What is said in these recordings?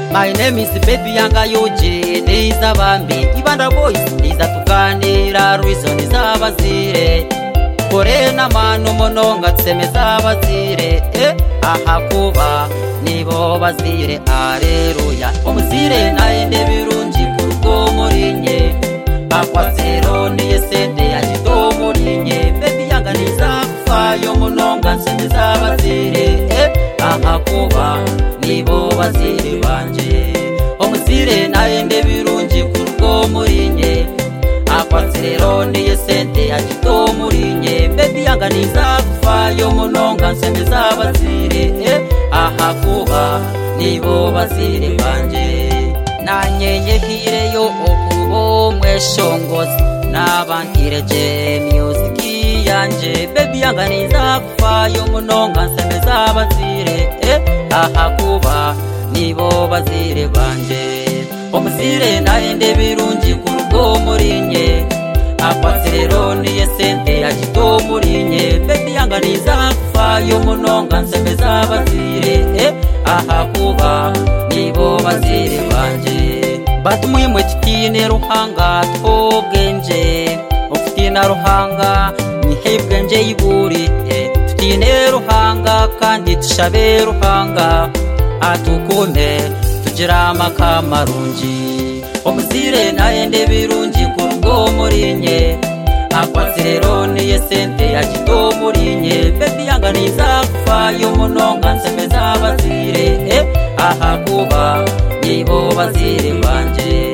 My name is Baby Yanga Yuji, Neiza Bambi, Ibanda Boys, Niza tuganira reason izabazire. Kore na manu mononga tsemeza bazire, aha kuba nibo bazire, aleluya. Omuzire naende birungi kurugo murinye, akwasero niye sente yagito murinye. Baby Yanga niza kufayo mononga tsemeza bazire, aha kuba nibo bazire banje. Omuzire naende birungi kurugo murinye, akwasero niye sente yagito murinye. Baby Yanga niza kufayo mononga nsembeza bazire, aha kuba nibo bazire banje. Nanyenye hireyo okubo mweshongozi nabantireje music yanje. Baby Yanga niza kufayo mononga nsembeza bazire, aha kuba nibo bazire banje. Omuzire naende birungi kurugo murinye, akwasero niye sente yagito murinye. Baby Yanga niza kufayo mononga nsembeza bazire, aha kuba nibo bazire banje. Batumuye mwetitine ruhanga twobwenje, ofitine ruhanga nihebwenje yiburi. Tutine ruhanga kandi tushabe ruhanga, atukunde tugira amaka marungi. Omuzire naende birungi kurugo murinye, akwasero niye sente yagito murinye. Baby Yanga niza kufayo mononga nsembeza bazire, aha kuba nibo bazire banje.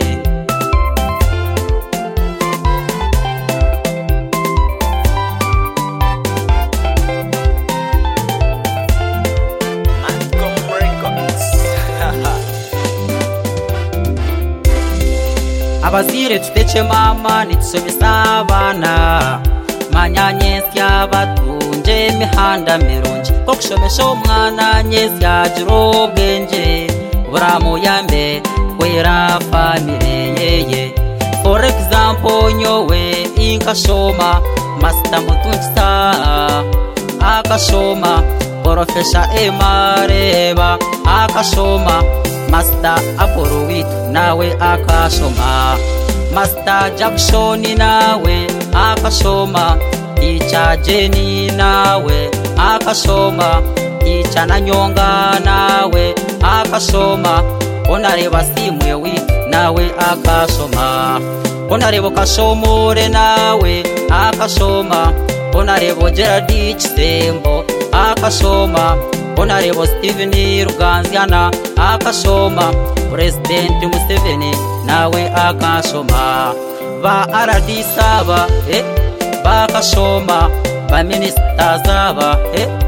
Abazire tutece mama nitusomesa abana, manyanyesya batunje mihanda mirungi. Kokushomesha omwana nyesya agira obwenje, buramu yambe kwera famire yeye. For example nyowe inkashoma Master Mutunchisa, akashoma Professor Emareba, akashoma Master Apollo Witu nawe akashoma, Master Jackson nawe akashoma, Teacher Jenny nawe akashoma, Teacher Nanyonga nawe akashoma, Onareba Simwe Witu nawe akashoma, Onarebo Kashomore nawe akashoma, Onarebo Gerard Chisembo akashoma, Onarebo Steven Ruganziana akashoma, President Museveni nawe akashoma, ba RD Saba bakashoma, ba Minister Zaba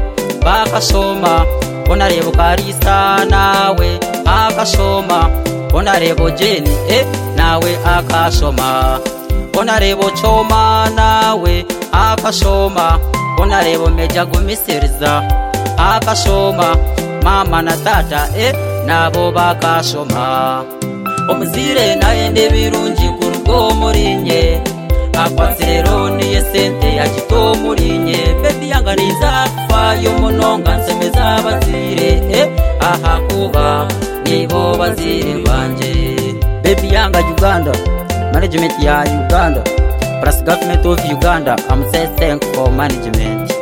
bakashoma, Onarebo Karisa nawe akashoma, Onarebo Jenny nawe akashoma, Onarebo Choma nawe akashoma, Onarebo Meja Gumisiriza akashoma, mama na tata nabo bakashoma. Omuzire naende birungi kurugo murinye, akwasero niye sente yagito murinye. Baby Yanga niza kufayo mononga nsembeza bazire, aha kuba nibo bazire banje. Baby Yanga Uganda, management ya Uganda, plus government of Uganda, I'm saying thank for management.